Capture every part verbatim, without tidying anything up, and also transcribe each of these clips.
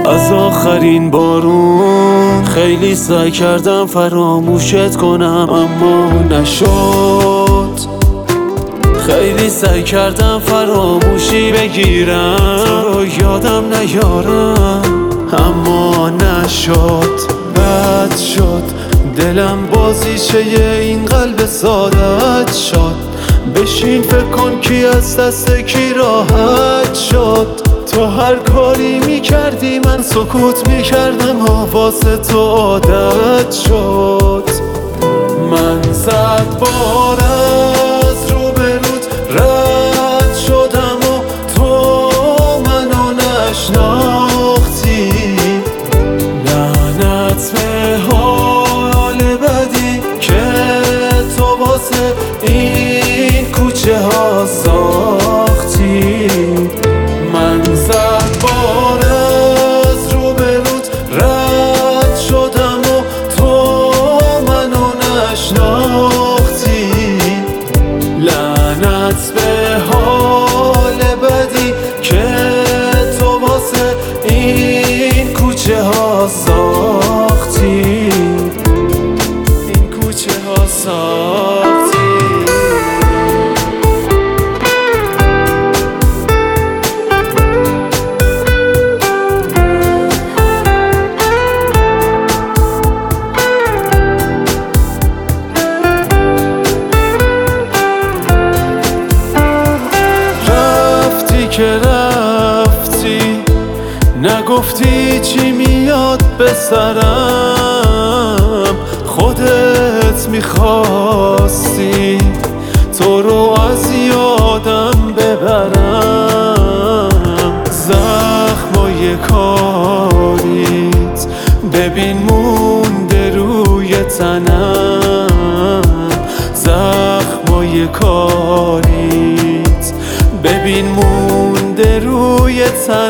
از آخرین بارون خیلی سعی کردم فراموشت کنم اما نشد. خیلی سعی کردم فراموشی بگیرم تو رو یادم نیارم اما نشد. بد شد دلم بازیچه این قلب سادت شد. بشین فکر کن کی از دست کی راحت شد. تو هر کاری میکردی من سکوت میکردم واسه تو عادت شد. من صد بار از روبروت رد شدم و تو منو نشناختی. لعنت به حال بدی که تو واسه این کوچه ها ساختی. من صد بار از روبروت رد شدم و تو منو نشناختی. لعنت به حال بدی که تو واسه این کوچه ها ساختی. این کوچه ها ساختی. که رفتی نگفتی چی میاد به سرم. خودت میخواستی تو رو از یادم ببرم. زخمای کاریت ببین مونده روی تنم. زخمای کاریت ببین مونده روی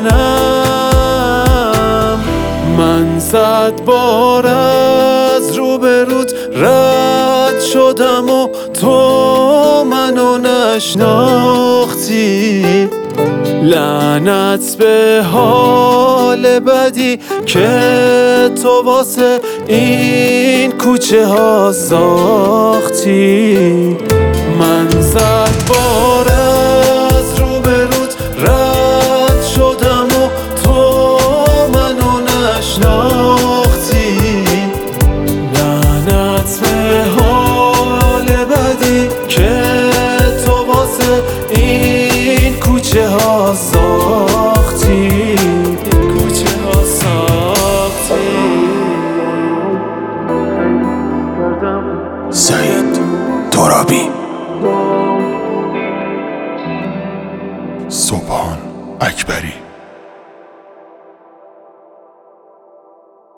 تنم. من صد بار از روبروت رد شدم و تو منو نشناختی. لعنت به حال بدی که تو واسه این کوچه ها ساختی. من صد بار از روبروت رد شدم و تو منو نشناختی. لعنت به حال بدی که تو واسه این کوچه ها ساختی. این کوچه ها ساختی. سعید ترابی. سبحان اکبری.